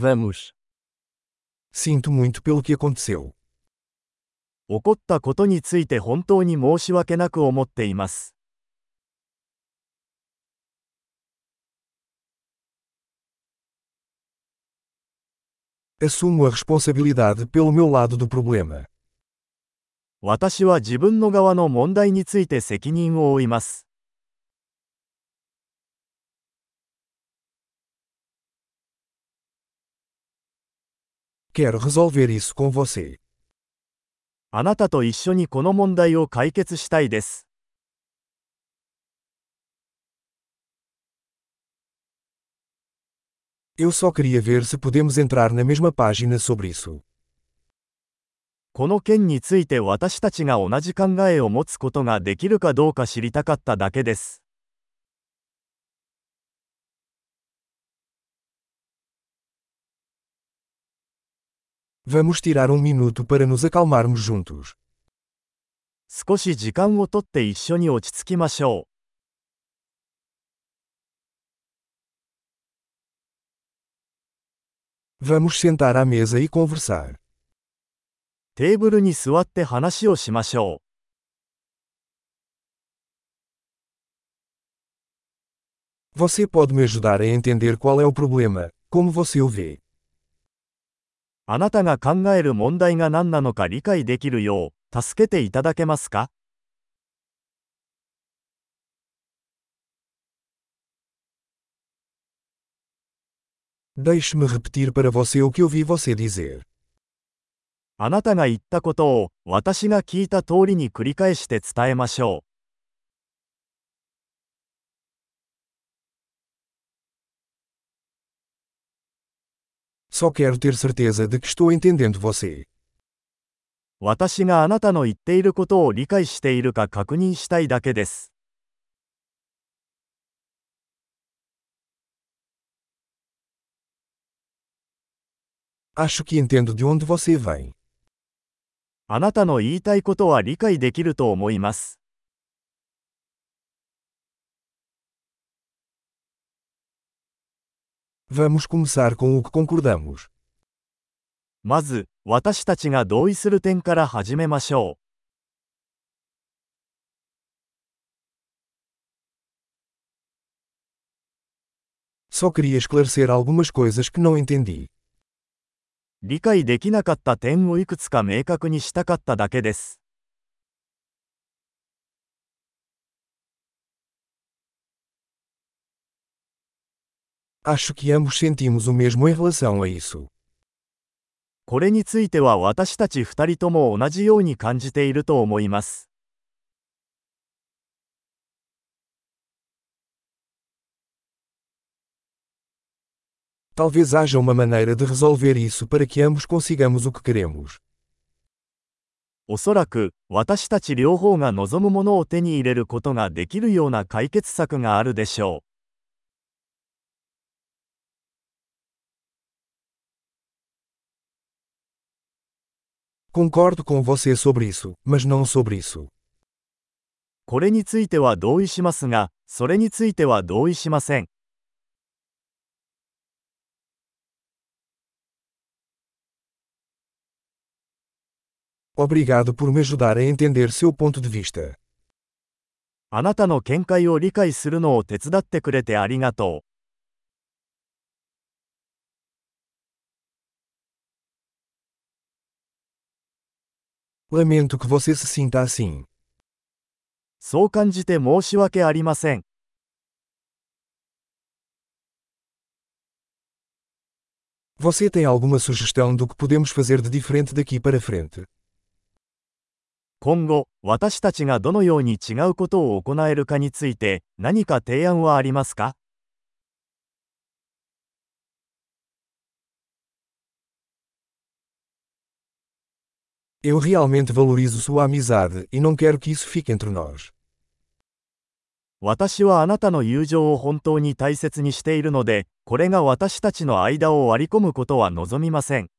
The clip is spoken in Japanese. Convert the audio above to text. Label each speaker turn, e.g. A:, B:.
A: Vamos.
B: Sinto muito pelo que aconteceu.
C: 起こったことについて本当に申し訳なく思っています。
B: Assumo a responsabilidade pelo meu lado do problema.
C: 私は自分の側の問題について責任を負います。
B: Quero resolver isso com você.
C: あなたと一緒にこの問題を解決したいです。
B: Eu só queria ver se podemos entrar na mesma página sobre isso.
C: この件について私たちが同じ考えを持つことができるかどうか知りたかっただけです。
B: Vamos tirar minuto para nos acalmarmos juntos.
C: 少し時間をとって一緒に落ち着きましょ
B: う。Vamos sentar à mesa e conversar.
C: テーブルに座って話をしましょう。
B: Você pode me ajudar a entender qual é o problema, como você o vê.
C: あなたが考える問題が何なのか理解できるよう、助けていただけますか？
B: Deixe-me repetir para você o que ouvi você dizer.
C: あなたが言ったことを私が聞いた通りに繰り返して伝えましょ
B: う。Só quero ter certeza de que estou entendendo você.
C: 私があなたの言っていることを理解しているか確認したいだけです。
B: Acho que entendo de onde você vem.
C: あなたの言いたいことは理解できると思います。
B: Vamos começar com o que concordamos.
C: まず、私たちが同意する点から始めましょ
B: う。Só queria esclarecer algumas coisas que não entendi.
C: 理解できなかった点をいくつか明確にしたかっただけです。
B: Acho que ambos sentimos o mesmo em relação a isso.
C: これについては私たち二人とも同じように感じていると思います。
B: Talvez haja uma maneira de resolver isso para que ambos consigamos o que queremos.
C: おそらく、私たち両方が望むものを手に入れることができるような解決策があるでしょ
B: う。Concordo com você sobre isso, mas não sobre isso.
C: これについては同意しますが、それについては同意しません。
B: Obrigado por me ajudar a entender seu ponto de vista.
C: あなたの見解を理解するのを手伝ってくれてありがと
B: う。Lamento que você se sinta assim.
C: そう感じて申し訳ありません。
B: Você tem alguma sugestão do que podemos fazer de diferente daqui para frente?
C: 今後、私たちがどのように違うことを行えるかについて何か提案はありますか？
B: Eu realmente valorizo sua amizade e não quero que isso fique entre nós.
C: 私はあなたの友情を本当に大切にしているので、これが私たちの間を割り込むことは望みません。